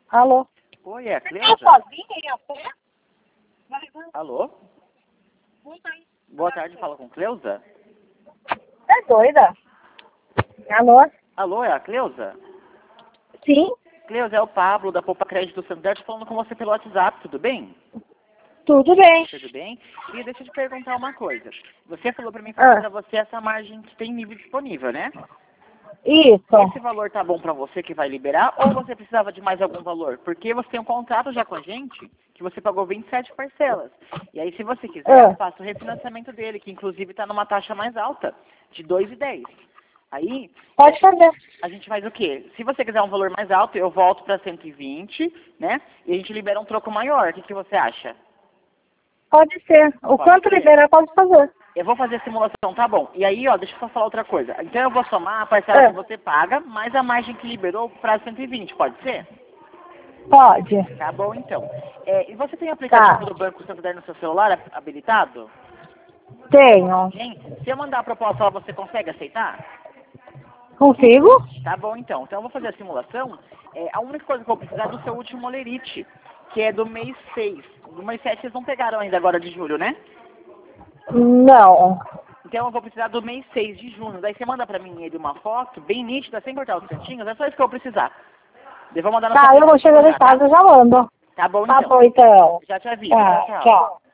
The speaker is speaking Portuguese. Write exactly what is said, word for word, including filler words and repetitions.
Alô? Oi, é a Você Cleusa? tá sozinha aí a pé? Alô? Boa tarde, fala com Cleusa? Tá doida? Alô? Alô, é a Cleusa? Sim, Cleusa, é o Pablo, da Poupa Crédito Santander, tô falando com você pelo WhatsApp, tudo bem? tudo bem. Tudo bem? E deixa eu te perguntar uma coisa. Você falou pra mim falar Ah, pra você essa margem que tem nível disponível, né? isso. Esse valor tá bom pra você que vai liberar ou você precisava de mais algum valor? Porque você tem um contrato já com a gente que você pagou vinte e sete parcelas. E aí, se você quiser, eu Ah, faço o refinanciamento dele, que inclusive tá numa taxa mais alta, de dois e dez. Aí, pode fazer. a gente faz o quê? Se você quiser um valor mais alto, eu volto para cento e vinte, né? E a gente libera um troco maior. O que, que você acha? Pode ser. O Pode quanto ser. liberar, pode fazer. Eu vou fazer a simulação, tá bom. E aí, ó, deixa eu só falar outra coisa. Então eu vou somar a parcela Ah, que você paga, mais a margem que liberou para cento e vinte, pode ser? pode. Tá bom, então. É, e você tem aplicativo Tá. do Banco Santander no seu celular hab- habilitado? Tenho. Tem? Se eu mandar a proposta lá, você consegue aceitar? Consigo? Tá bom, então. Então eu vou fazer a simulação. É, a única coisa que eu vou precisar é do seu último olerite, que é do mês seis. Do mês sete vocês não pegaram ainda agora de julho, né? Não. Então eu vou precisar do mês seis de junho. Daí você manda pra mim ele uma foto, bem nítida, sem cortar os cantinhos. É só isso que eu vou precisar. Eu vou mandar no seu Tá, eu vou aplicativo chegar em já, tá? casa e já mando. Tá bom, Tá então. bom, então. Já te aviso. Tá, Tchau, tchau. tchau.